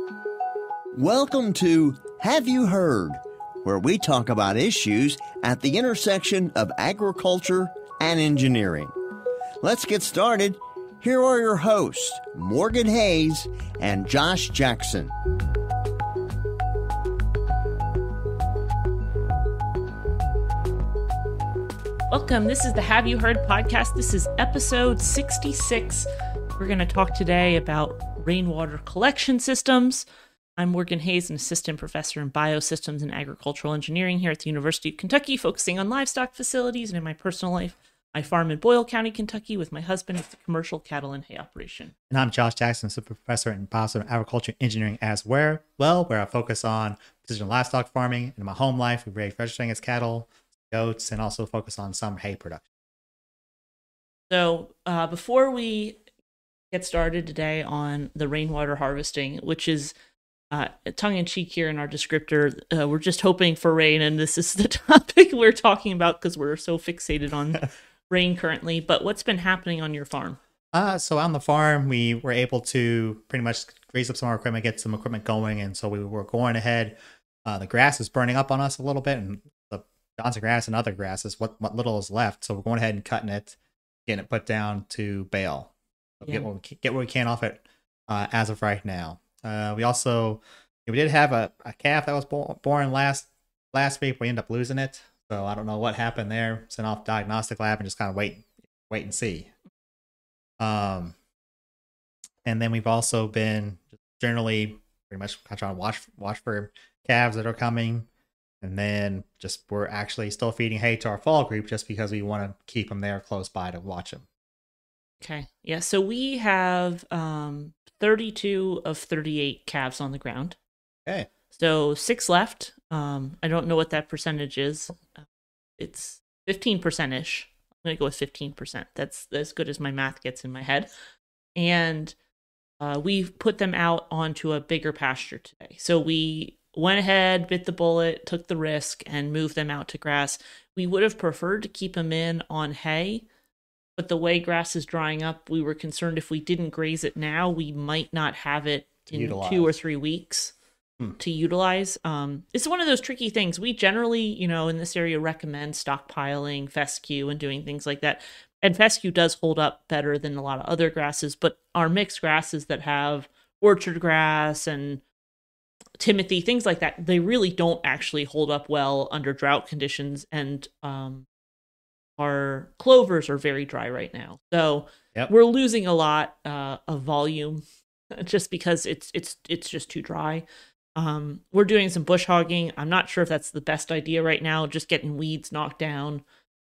Welcome to Have You Heard, where we talk about issues at the intersection of agriculture and engineering. Let's get started. Here are your hosts, Morgan Hayes and Josh Jackson. Welcome. This is the Have You Heard podcast. This is episode 66. We're going to talk today about rainwater collection systems. I'm Morgan Hayes, an assistant professor in biosystems and agricultural engineering here at the University of Kentucky, focusing on livestock facilities. And in my personal life, I farm in Boyle County, Kentucky with my husband at the commercial cattle and hay operation. And I'm Josh Jackson, assistant professor in biosystems and agriculture engineering as well, where I focus on precision livestock farming. In my home life, we raise vegetarian as cattle, goats, and also focus on some hay production. So before we get started today on the rainwater harvesting, which is tongue-in-cheek here in our descriptor, we're just hoping for rain, and this is the topic we're talking about because we're so fixated on rain currently. But what's been happening on your farm? So on the farm, we were able to pretty much raise up some of our equipment, get some equipment going, and so we were going ahead. The grass is burning up on us a little bit, and the Johnson grass and other grasses, what little is left. So we're going ahead and cutting it, getting it put down to bale. So get what we can off it as of right now. We did have a calf that was born last week. We ended up losing it, so I don't know what happened there. Sent off diagnostic lab and just kind of wait and see. And then we've also been generally pretty much trying to watch for calves that are coming, and then we're actually still feeding hay to our fall group just because we want to keep them there close by to watch them. Okay, yeah. So we have 32 of 38 calves on the ground. Okay. So 6 left. I don't know what that percentage is. It's 15%-ish. I'm going to go with 15%. That's as good as my math gets in my head. And we've put them out onto a bigger pasture today. So we went ahead, bit the bullet, took the risk, and moved them out to grass. We would have preferred to keep them in on hay, but the way grass is drying up, we were concerned if we didn't graze it now, we might not have it in 2 or 3 weeks to utilize. It's one of those tricky things. We generally, in this area recommend stockpiling fescue and doing things like that. And fescue does hold up better than a lot of other grasses, but our mixed grasses that have orchard grass and timothy, things like that, they really don't actually hold up well under drought conditions. And our clovers are very dry right now. So We're losing a lot of volume just because it's just too dry. We're doing some bush hogging. I'm not sure if that's the best idea right now, just getting weeds knocked down,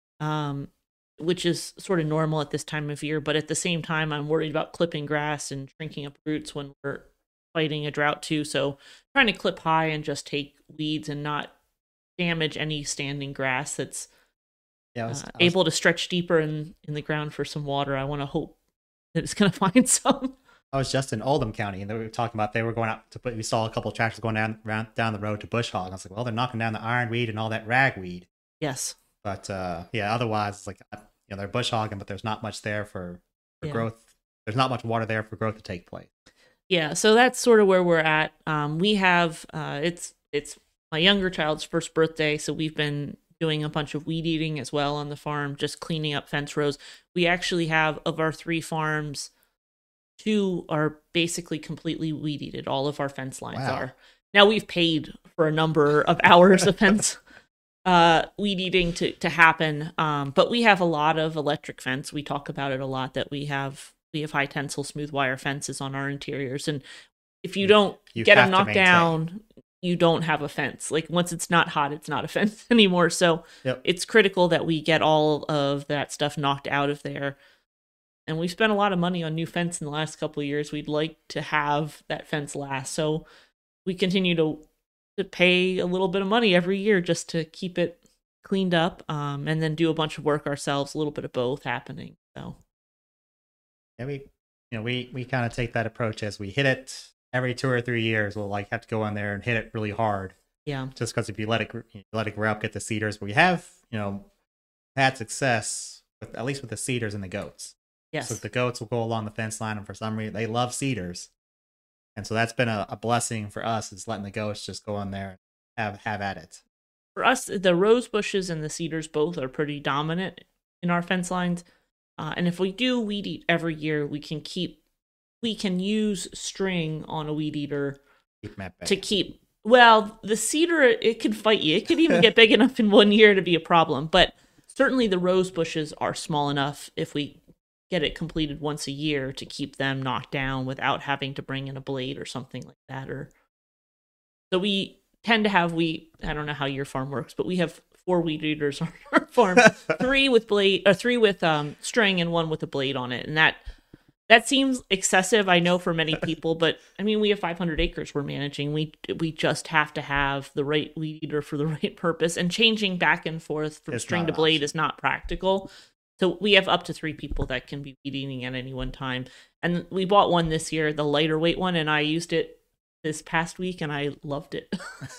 which is sort of normal at this time of year. But at the same time, I'm worried about clipping grass and shrinking up roots when we're fighting a drought too. So trying to clip high and just take weeds and not damage any standing grass that's able to stretch deeper in the ground for some water. I want to hope that it's going to find some. I was just in Oldham County, and they were talking about they were going out we saw a couple of tractors going down the road to bush hog. I was like, well, they're knocking down the ironweed and all that ragweed. Yes. But otherwise, it's like, they're bush hogging, but there's not much there for growth. There's not much water there for growth to take place. Yeah, so that's sort of where we're at. We have, it's my younger child's first birthday, so we've been doing a bunch of weed eating as well on the farm, just cleaning up fence rows. We actually have, of our 3 farms, 2 are basically completely weed eated. All of our fence lines are. Now we've paid for a number of hours of fence weed eating to happen, but we have a lot of electric fence. We talk about it a lot that we have high tensile smooth wire fences on our interiors, and if you don't get them knocked down, you don't have a fence. Like once it's not hot, it's not a fence anymore. So It's critical that we get all of that stuff knocked out of there. And we've spent a lot of money on new fence in the last couple of years. We'd like to have that fence last. So we continue to pay a little bit of money every year just to keep it cleaned up, and then do a bunch of work ourselves, a little bit of both happening. So yeah, we kind of take that approach as we hit it every 2 or 3 years. We'll have to go in there and hit it really hard. Yeah. Just because if you let it grow up, get the cedars, but we have had success at least with the cedars and the goats. Yes. So the goats will go along the fence line, and for some reason they love cedars. And so that's been a blessing for us, is letting the goats just go in there and have at it. For us, the rose bushes and the cedars both are pretty dominant in our fence lines. And if we do weed eat every year, we can use string on a weed eater to keep. Well, the cedar, it could fight you. It could even get big enough in 1 year to be a problem. But certainly the rose bushes are small enough if we get it completed once a year to keep them knocked down without having to bring in a blade or something like that. So we tend to have, I don't know how your farm works, but we have 4 weed eaters on our farm, 3 with string and 1 with a blade on it. And that seems excessive, I know, for many people, but I mean, we have 500 acres we're managing. We just have to have the right weed eater for the right purpose, and changing back and forth from string to blade is not practical. So we have up to 3 people that can be weed eating at any one time. And we bought one this year, the lighter weight one, and I used it this past week and I loved it.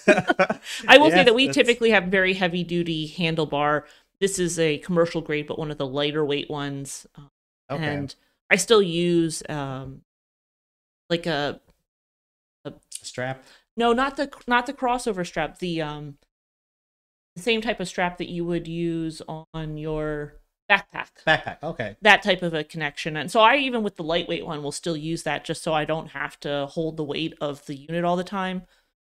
I will say that we typically have very heavy duty handlebar. This is a commercial grade, but one of the lighter weight ones. Okay. And I still use like a strap. No, not the crossover strap. The same type of strap that you would use on your backpack. Okay. That type of a connection. And so I, even with the lightweight one, will still use that just so I don't have to hold the weight of the unit all the time.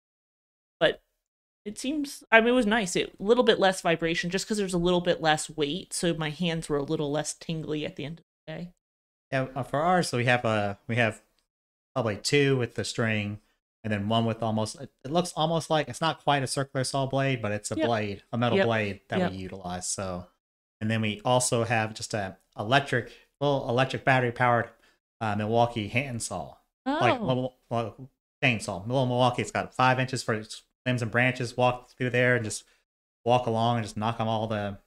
But it seems, I mean, it was nice. A little bit less vibration just because there's a little bit less weight. So my hands were a little less tingly at the end of the day. Yeah, for ours, so we have probably 2 with the string, and then 1 with almost. It looks almost like, it's not quite a circular saw blade, but it's a blade, a metal blade that we utilize. So, and then we also have just a little electric battery powered Milwaukee hand saw, like chainsaw. Little Milwaukee. It's got 5 inches for limbs and branches. Walk through there and just walk along and just knock them all the,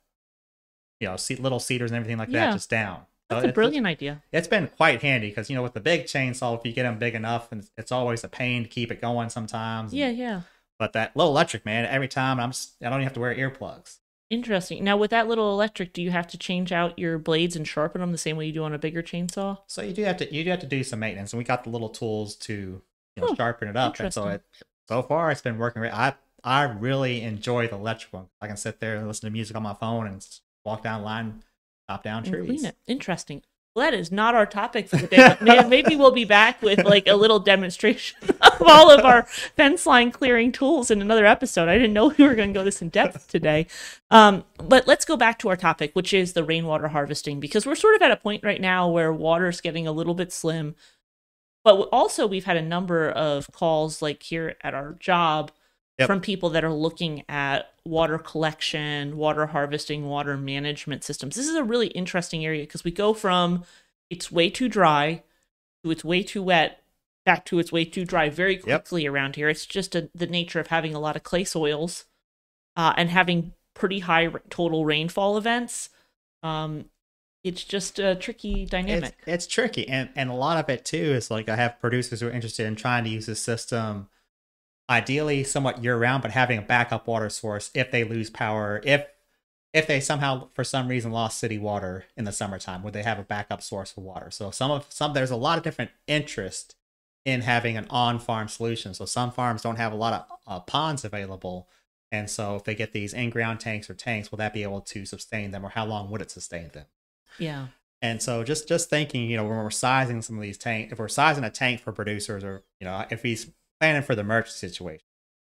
little cedars and everything like that just down. That's a brilliant idea. It's been quite handy because, with the big chainsaw, if you get them big enough, and it's always a pain to keep it going sometimes. Yeah. But that little electric, man, every time I don't even have to wear earplugs. Interesting. Now, with that little electric, do you have to change out your blades and sharpen them the same way you do on a bigger chainsaw? So you do have to do some maintenance, and we got the little tools to sharpen it up. And so far it's been working. I really enjoy the electric one. I can sit there and listen to music on my phone and walk down the line. Chop down trees. Clean it. Interesting. Well, that is not our topic for the day. Maybe we'll be back with like a little demonstration of all of our fence line clearing tools in another episode. I didn't know we were going to go this in depth today. But let's go back to our topic, which is the rainwater harvesting, because we're sort of at a point right now where water's getting a little bit slim. But also we've had a number of calls, like here at our job, from people that are looking at water collection, water harvesting, water management systems. This is a really interesting area because we go from it's way too dry to it's way too wet back to it's way too dry very quickly around here. It's just the nature of having a lot of clay soils and having pretty high total rainfall events. It's just a tricky dynamic. It's tricky. And a lot of it, too, is like I have producers who are interested in trying to use this system ideally somewhat year-round, but having a backup water source if they lose power, if they somehow for some reason lost city water in the summertime, would they have a backup source of water? So there's a lot of different interest in having an on-farm solution. So some farms don't have a lot of ponds available, and so if they get these in-ground tanks, will that be able to sustain them, or how long would it sustain them? Yeah. And so just thinking, when we're sizing some of these tanks, if we're sizing a tank for producers, or if he's planning for the merch situation,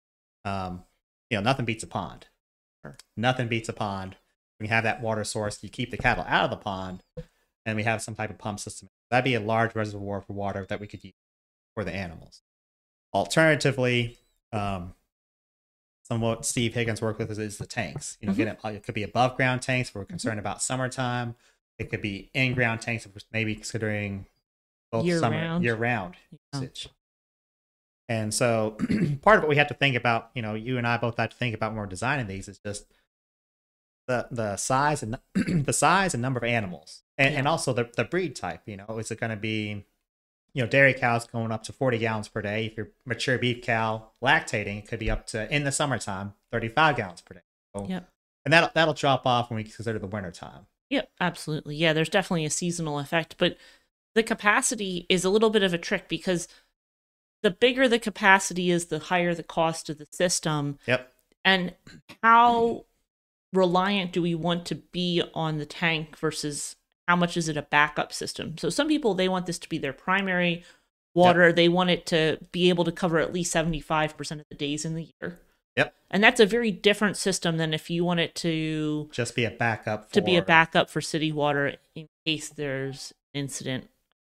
nothing beats a pond. Nothing beats a pond. We have that water source. You keep the cattle out of the pond, and we have some type of pump system. That'd be a large reservoir for water that we could use for the animals. Alternatively, some of what Steve Higgins worked with is the tanks. It could be above ground tanks if we're concerned about summertime. It could be in ground tanks if we're maybe considering both year round usage. And so part of what we have to think about, you and I both have to think about when we're designing these, is just the size and the size and number of animals, and also the breed type. Is it going to be, dairy cows going up to 40 gallons per day? If you're mature beef cow lactating, it could be up to, in the summertime, 35 gallons per day. So, and that'll drop off when we consider the winter time. Yep, absolutely. Yeah, there's definitely a seasonal effect, but the capacity is a little bit of a trick because the bigger the capacity is, the higher the cost of the system. Yep. And how reliant do we want to be on the tank versus how much is it a backup system? So some people, they want this to be their primary water. Yep. They want it to be able to cover at least 75% of the days in the year. Yep. And that's a very different system than if you want it to just be a backup for city water in case there's an incident.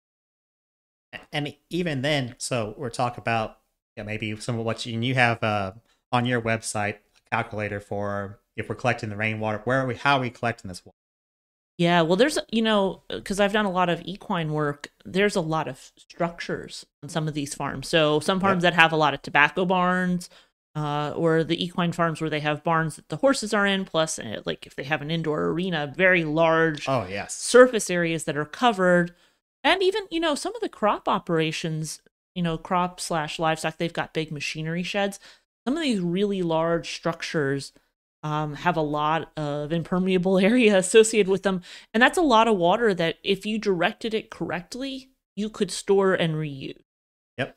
And even then, so we're talking about maybe some of what you have on your website, a calculator for if we're collecting the rainwater. How are we collecting this water? Yeah, well, there's, because I've done a lot of equine work, there's a lot of structures on some of these farms. So some farms that have a lot of tobacco barns, or the equine farms where they have barns that the horses are in, plus like if they have an indoor arena, very large surface areas that are covered. And even, some of the crop operations, crop/livestock, they've got big machinery sheds. Some of these really large structures have a lot of impermeable area associated with them. And that's a lot of water that if you directed it correctly, you could store and reuse. Yep.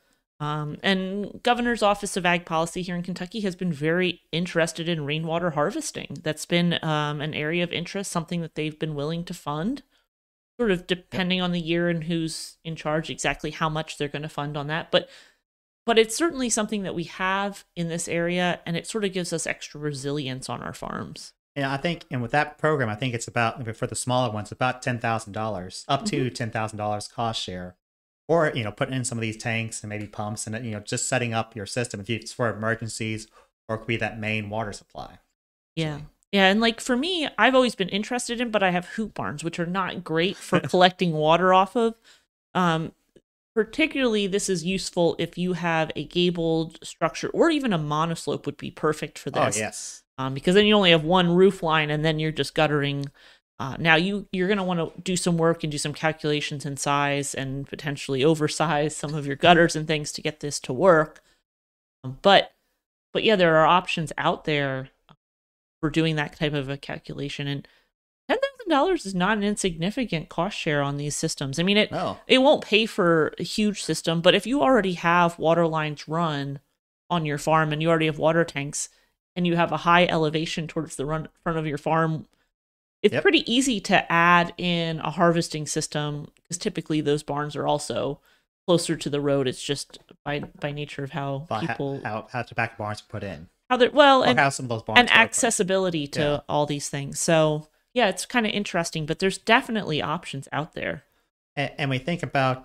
And Governor's Office of Ag Policy here in Kentucky has been very interested in rainwater harvesting. That's been an area of interest, something that they've been willing to fund, sort of depending on the year and who's in charge, exactly how much they're going to fund on that. But it's certainly something that we have in this area, and it sort of gives us extra resilience on our farms. Yeah, I think, and with that program, I think it's about, for the smaller ones, about $10,000, up to $10,000 cost share. Or, putting in some of these tanks and maybe pumps and, just setting up your system if it's for emergencies, or it could be that main water supply. Yeah. Yeah, and like for me, I've always been interested in, but I have hoop barns, which are not great for collecting water off of. Particularly, this is useful if you have a gabled structure, or even a monoslope would be perfect for this. Oh, yes. Because then you only have one roof line, and then you're just guttering. Now, you're going to want to do some work and do some calculations in size and potentially oversize some of your gutters and things to get this to work. But yeah, there are options out there for doing that type of a calculation. And $10,000 is not an insignificant cost share on these systems. I mean, it won't pay for a huge system, but if you already have water lines run on your farm and you already have water tanks and you have a high elevation towards the front of your farm, it's pretty easy to add in a harvesting system, because typically those barns are also closer to the road. It's just by nature of how people how tobacco barns are put in. How some of those barns and accessibility to all these things. So yeah, it's kind of interesting, but there's definitely options out there. And we think about,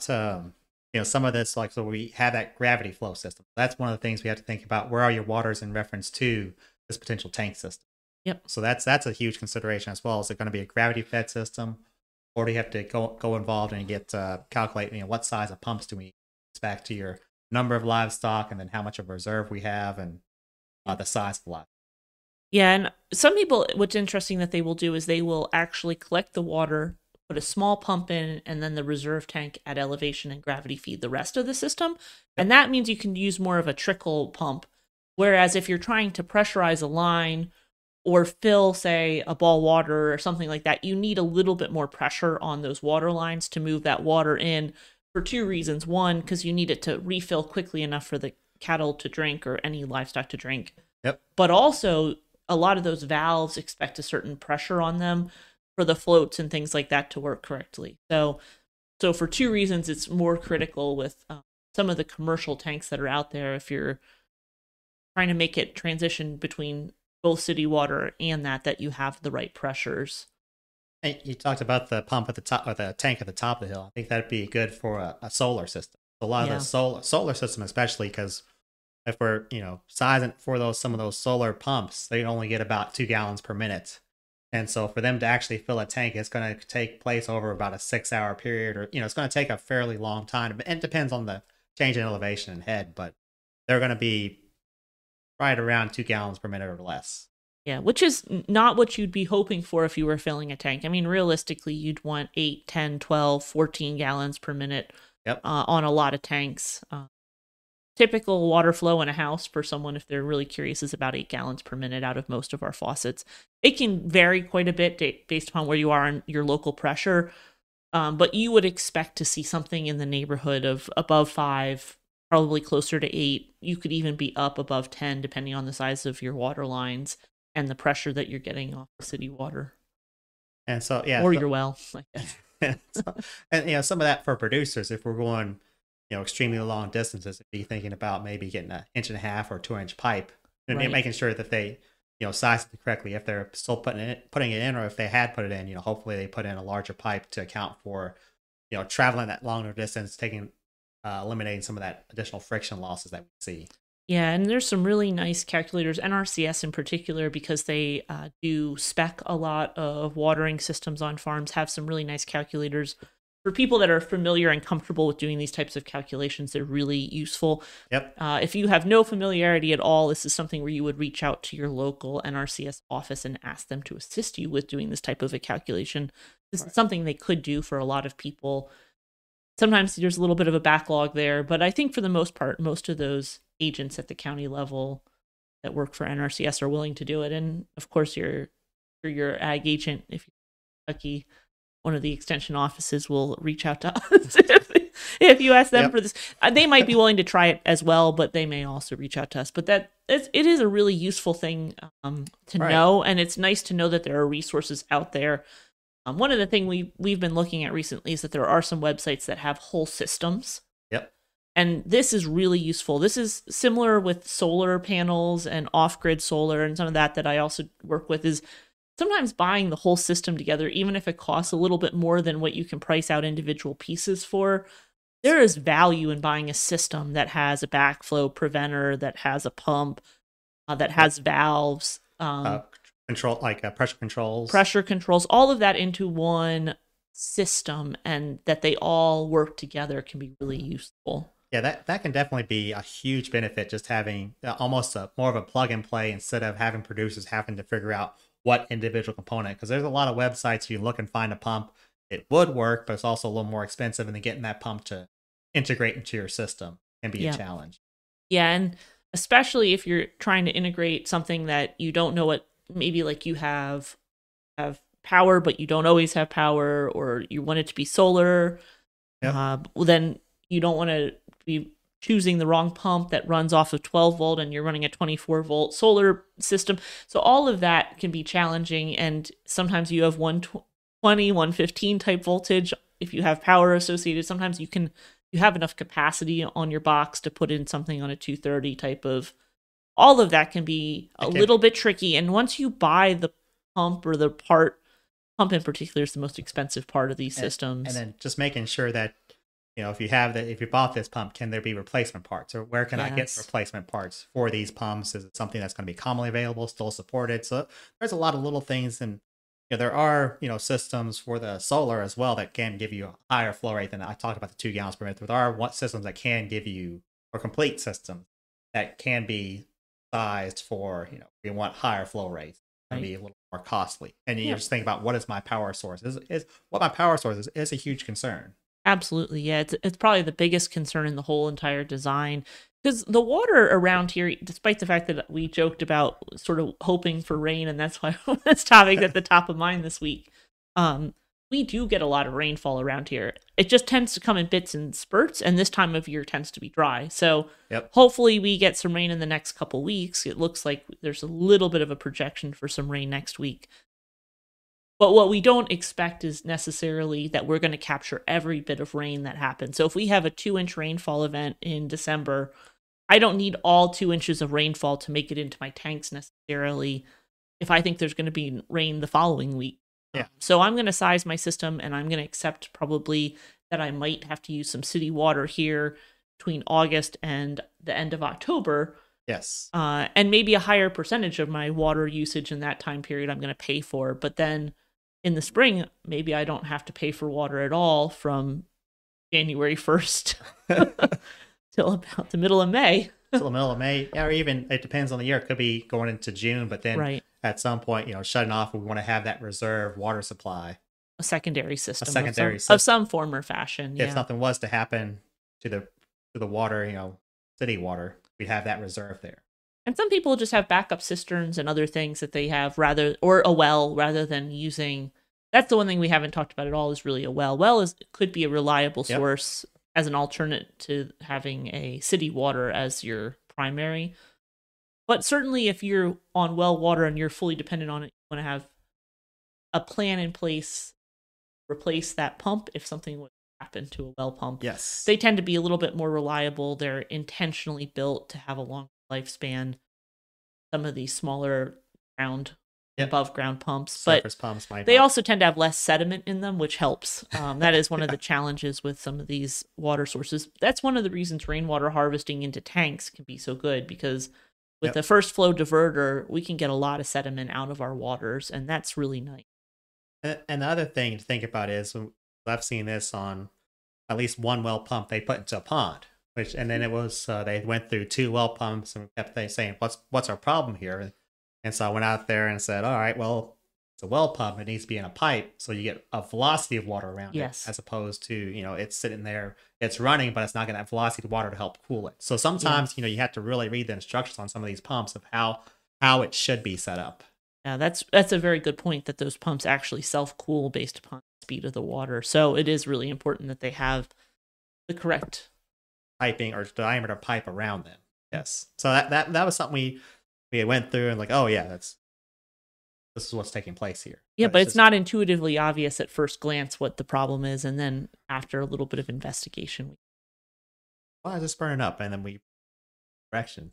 some of this, like, so we have that gravity flow system. That's one of the things we have to think about. Where are your waters in reference to this potential tank system? Yep. So that's a huge consideration as well. Is it going to be a gravity fed system, or do you have to go involved and get calculate, what size of pumps do we expect to your number of livestock, and then how much of a reserve we have, and the size of the livestock. Yeah, and some people, what's interesting that they will do is they will actually collect the water, put a small pump in, and then the reserve tank at elevation and gravity feed the rest of the system. And that means you can use more of a trickle pump. Whereas if you're trying to pressurize a line or fill, say, a ball water or something like that, you need a little bit more pressure on those water lines to move that water in for two reasons. One, because you need it to refill quickly enough for the cattle to drink or any livestock to drink. Yep. But also, a lot of those valves expect a certain pressure on them for the floats and things like that to work correctly. So for two reasons, it's more critical with some of the commercial tanks that are out there. If you're trying to make it transition between both city water and that you have the right pressures. And you talked about the pump at the top, or the tank at the top of the hill. I think that'd be good for a solar system. A lot of the solar system, especially because if we're, sizing for some of those solar pumps, they only get about 2 gallons per minute. And so for them to actually fill a tank, it's going to take place over about a 6-hour period, or, it's going to take a fairly long time. And it depends on the change in elevation and head, but they're going to be right around 2 gallons per minute or less. Yeah, which is not what you'd be hoping for if you were filling a tank. I mean, realistically, you'd want 8, 10, 12, 14 gallons per minute on a lot of tanks. Typical water flow in a house for someone, if they're really curious, is about 8 gallons per minute out of most of our faucets. It can vary quite a bit based upon where you are in your local pressure, but you would expect to see something in the neighborhood of above 5, probably closer to 8. You could even be up above 10 depending on the size of your water lines and the pressure that you're getting off the city water. And so, yeah. Or your well. Like that. And some of that for producers, if we're going, extremely long distances, be thinking about maybe getting an 1.5 or 2 inch pipe and making sure that they, size it correctly. If they're still putting it in, or if they had put it in, hopefully they put in a larger pipe to account for, traveling that longer distance, eliminating some of that additional friction losses that we see. Yeah, and there's some really nice calculators, NRCS in particular, because they do spec a lot of watering systems on farms, have some really nice calculators. For people that are familiar and comfortable with doing these types of calculations, they're really useful. Yep. If you have no familiarity at all, this is something where you would reach out to your local NRCS office and ask them to assist you with doing this type of a calculation. This is something they could do for a lot of people. Sometimes there's a little bit of a backlog there, but I think for the most part, most of those agents at the county level that work for NRCS are willing to do it. And of course, your ag agent, if you're lucky, one of the extension offices will reach out to us if you ask them for this. They might be willing to try it as well, but they may also reach out to us. But it is a really useful thing to know, and it's nice to know that there are resources out there. One of the things we've been looking at recently is that there are some websites that have whole systems. Yep. And this is really useful. This is similar with solar panels and off-grid solar, and some of that I also work with is sometimes buying the whole system together, even if it costs a little bit more than what you can price out individual pieces for. There is value in buying a system that has a backflow preventer, that has a pump, that has valves, pressure controls, all of that into one system, and that they all work together can be really useful. Yeah, that can definitely be a huge benefit, just having almost more of a plug and play instead of having producers having to figure out what individual component, because there's a lot of websites you look and find a pump. It would work, but it's also a little more expensive, and then getting that pump to integrate into your system can be a challenge. Yeah, and especially if you're trying to integrate something that you don't know what, maybe like you have power, but you don't always have power, or you want it to be solar. Well, then you don't want to be choosing the wrong pump that runs off of 12 volt and you're running a 24 volt solar system. So all of that can be challenging. And sometimes you have 120, 115 type voltage. If you have power associated, sometimes you have enough capacity on your box to put in something on a 230 type of, all of that can be a little bit tricky. And once you buy the pump, or the pump in particular is the most expensive part of these systems. And then just making sure that, if you bought this pump, can there be replacement parts, or where can I get replacement parts for these pumps? Is it something that's going to be commonly available, still supported? So there's a lot of little things, and there are systems for the solar as well that can give you a higher flow rate than I talked about, the 2 gallons per minute. There are systems that can give you, or complete systems that can be sized for, you want higher flow rates. Can be a little more costly, and you just think about, what is my power source? What my power source is a huge concern. Absolutely, yeah. It's probably the biggest concern in the whole entire design, because the water around here, despite the fact that we joked about sort of hoping for rain, and that's why this topic at the top of mind this week, we do get a lot of rainfall around here. It just tends to come in bits and spurts, and this time of year tends to be dry. So hopefully we get some rain in the next couple weeks. It looks like there's a little bit of a projection for some rain next week. But what we don't expect is necessarily that we're going to capture every bit of rain that happens. So if we have a 2-inch rainfall event in December, I don't need all 2 inches of rainfall to make it into my tanks necessarily if I think there's going to be rain the following week. So I'm going to size my system, and I'm going to accept probably that I might have to use some city water here between August and the end of October. Yes. And maybe a higher percentage of my water usage in that time period I'm going to pay for. But then in the spring, maybe I don't have to pay for water at all from January 1st till about the middle of May. Till the middle of May, or even, it depends on the year. It could be going into June, but then at some point, shutting off, we want to have that reserve water supply. A secondary system. Of some form or fashion. If something was to happen to the water, city water, we'd have that reserve there. And some people just have backup cisterns and other things that they have or a well, rather than using. That's the one thing we haven't talked about at all, is really a well. Well could be a reliable source as an alternate to having a city water as your primary. But certainly if you're on well water and you're fully dependent on it, you want to have a plan in place, replace that pump if something would happen to a well pump. Yes. They tend to be a little bit more reliable. They're intentionally built to have a long lifespan. Some of these smaller above ground pumps, Surface but pumps might they not. also tend to have less sediment in them, which helps. That is one of the challenges with some of these water sources. That's one of the reasons rainwater harvesting into tanks can be so good, because with the first flow diverter, we can get a lot of sediment out of our waters, and that's really nice. And the other thing to think about is, I've seen this on at least one well pump they put into a pond, and then it was they went through 2 well pumps and kept saying, what's our problem here? And so I went out there and said, all right, well, it's a well pump. It needs to be in a pipe, so you get a velocity of water around it, as opposed to, it's sitting there, it's running, but it's not getting that velocity of water to help cool it. So sometimes, you have to really read the instructions on some of these pumps of how it should be set up. Yeah, that's a very good point, that those pumps actually self-cool based upon the speed of the water. So it is really important that they have the correct piping or diameter pipe around them. Yes. So that was something we went through and like, oh yeah, this is what's taking place here. Yeah, but it's not intuitively obvious at first glance what the problem is, and then after a little bit of investigation, why is this burning up? And then we corrections.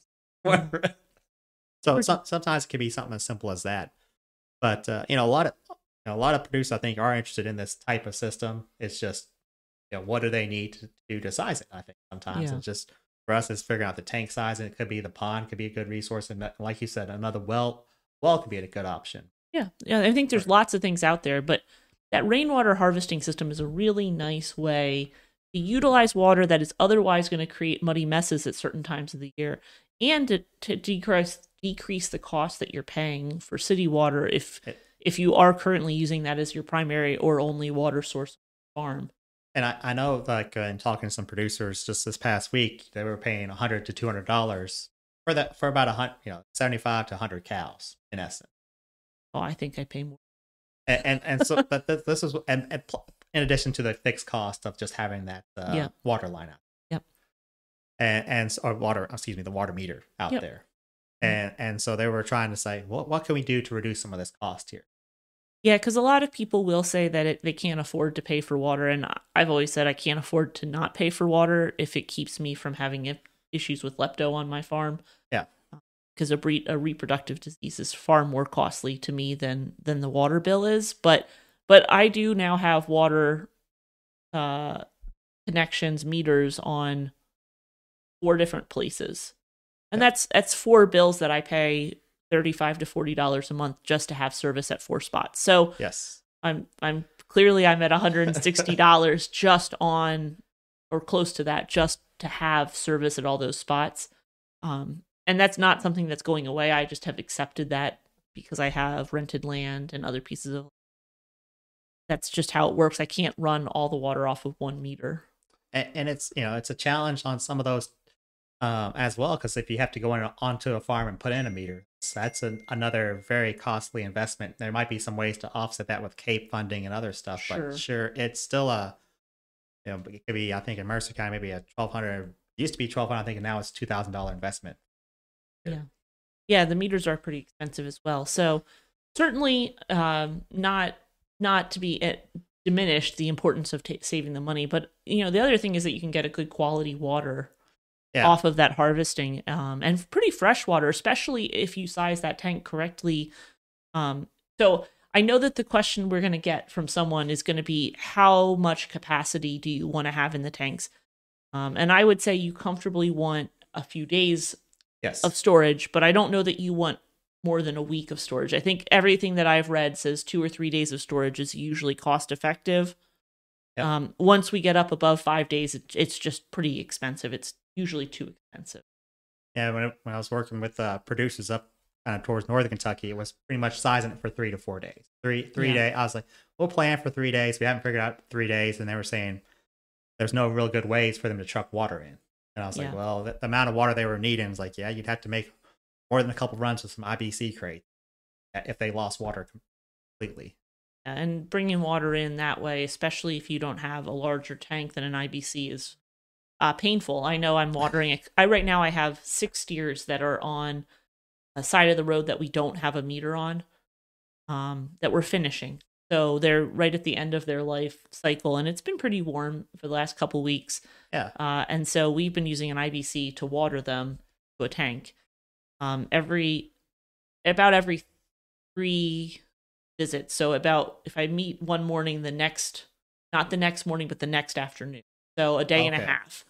So sometimes it can be something as simple as that. But a lot of producers, I think, are interested in this type of system. It's just, what do they need to do to size it? I think sometimes it's just, for us, it's figuring out the tank size, and it could be the pond, could be a good resource, and like you said, another well could be a good option. Yeah, I think there's lots of things out there, but that rainwater harvesting system is a really nice way to utilize water that is otherwise going to create muddy messes at certain times of the year, and to decrease the cost that you're paying for city water if you are currently using that as your primary or only water source farm. And I know, like, in talking to some producers just this past week, they were paying $100 to $200 for about 75 to 100 cows in essence. Oh, I think I pay more. And so, but this is in addition to the fixed cost of just having that water line out. Yep. The water meter out there. And so they were trying to say, what can we do to reduce some of this cost here? Yeah, because a lot of people will say that they can't afford to pay for water, and I've always said I can't afford to not pay for water if it keeps me from having issues with lepto on my farm. Yeah, because a reproductive disease is far more costly to me than the water bill is. But I do now have water connections, meters on 4 different places, and that's 4 bills that I pay $35 to $40 a month just to have service at 4 spots. So yes, I'm at $160 just on, or close to that, just to have service at all those spots. And that's not something that's going away. I just have accepted that because I have rented land and other pieces of. That's just how it works. I can't run all the water off of 1 meter. And it's it's a challenge on some of those as well, because if you have to go onto a farm and put in a meter, that's another very costly investment. There might be some ways to offset that with CAPE funding and other stuff, but sure, it's still it could be, I think in Mercer County, maybe a $1,200, used to be $1,200, I think, and now it's $2,000 investment. Yeah, the meters are pretty expensive as well. So certainly not to be diminished the importance of saving the money, but the other thing is that you can get a good quality water off of that harvesting, and pretty fresh water, especially if you size that tank correctly. So I know that the question we're going to get from someone is going to be, how much capacity do you want to have in the tanks? And I would say you comfortably want a few days of storage, but I don't know that you want more than a week of storage. I think everything that I've read says 2 or 3 days of storage is usually cost effective. Yep. Once we get up above 5 days, it's just pretty expensive. It's usually too expensive. Yeah, when I was working with producers up kind of towards northern Kentucky, it was pretty much sizing it for 3 to 4 days. Three days. I was like, we'll plan for 3 days. We haven't figured out 3 days, and they were saying there's no real good ways for them to truck water in. And I was like, well, the amount of water they were needing was like, you'd have to make more than a couple runs with some IBC crates if they lost water completely. And bringing water in that way, especially if you don't have a larger tank than an IBC, is painful. I know I'm watering. Right now I have 6 steers that are on a side of the road that we don't have a meter on, that we're finishing. So they're right at the end of their life cycle, and it's been pretty warm for the last couple weeks. Yeah. And so we've been using an IBC to water them to a tank. Every 3 visits. So about, if I meet one morning, not the next morning, but the next afternoon. So a day and a half.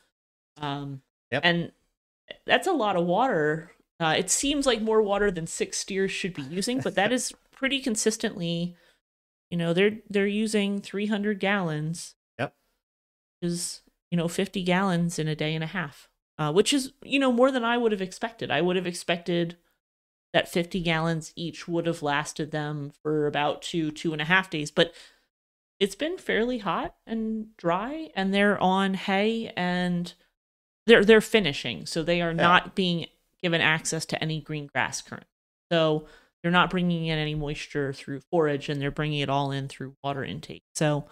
And that's a lot of water. It seems like more water than 6 steers should be using, but that is pretty consistently, they're using 300 gallons. Yep. Is, 50 gallons in a day and a half, which is, more than I would have expected. I would have expected that 50 gallons each would have lasted them for about 2.5 days, but it's been fairly hot and dry, and they're on hay, and they're finishing, so they are not being given access to any green grass currently. So they're not bringing in any moisture through forage, and they're bringing it all in through water intake. So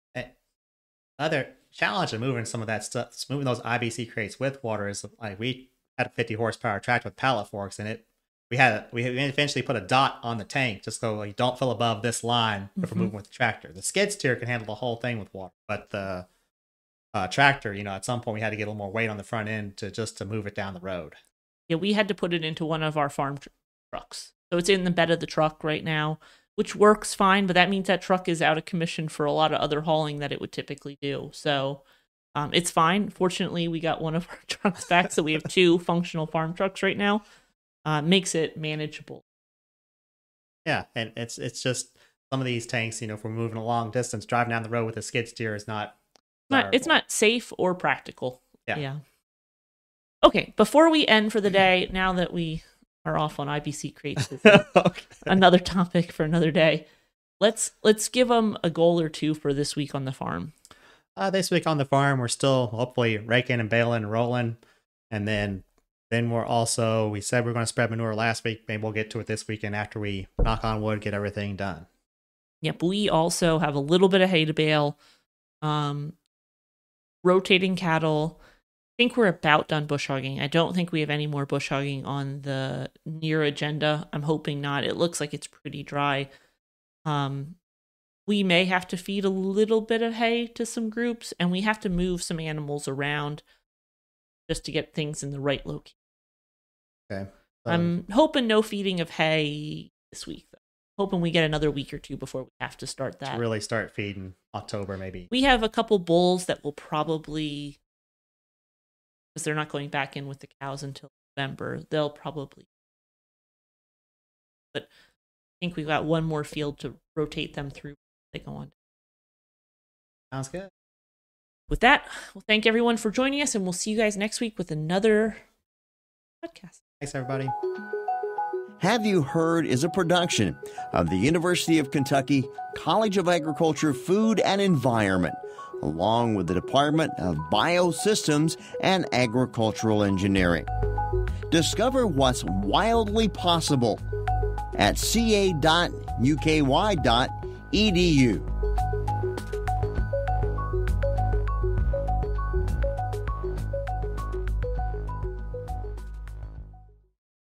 another challenge of moving some of that stuff, moving those IBC crates with water, is like we had a 50 horsepower tractor with pallet forks in it. We eventually put a dot on the tank just so you don't fill above this line if we're moving with the tractor. The skid steer can handle the whole thing with water, but the tractor, at some point we had to get a little more weight on the front end to move it down the road. Yeah, we had to put it into one of our farm trucks. So it's in the bed of the truck right now, which works fine, but that means that truck is out of commission for a lot of other hauling that it would typically do. So it's fine. Fortunately, we got one of our trucks back, so we have 2 functional farm trucks right now. Makes it manageable. Yeah, and it's just some of these tanks, if we're moving a long distance, driving down the road with a skid steer is not it's not safe or practical. Yeah. Okay, before we end for the day, now that we are off on IBC crates, another topic for another day. Let's give them a goal or 2 for this week on the farm. This week on the farm, we're still hopefully raking and baling and rolling, and then we said we were going to spread manure last week. Maybe we'll get to it this weekend after we, knock on wood, get everything done. Yep, we also have a little bit of hay to bale. Rotating cattle. I think we're about done bush hogging. I don't think we have any more bush hogging on the near agenda. I'm hoping not. It looks like it's pretty dry. We may have to feed a little bit of hay to some groups, and we have to move some animals around just to get things in the right location. Okay. I'm hoping no feeding of hay this week, though. Hoping we get another week or 2 before we have to start that. To really start feeding October, maybe. We have a couple bulls that will probably, because they're not going back in with the cows until November, they'll probably. But I think we've got one more field to rotate them through. They go on. Sounds good. With that, we'll thank everyone for joining us, and we'll see you guys next week with another podcast. Thanks, everybody. Have You Heard is a production of the University of Kentucky College of Agriculture, Food and Environment, along with the Department of Biosystems and Agricultural Engineering. Discover what's wildly possible at ca.uky.edu.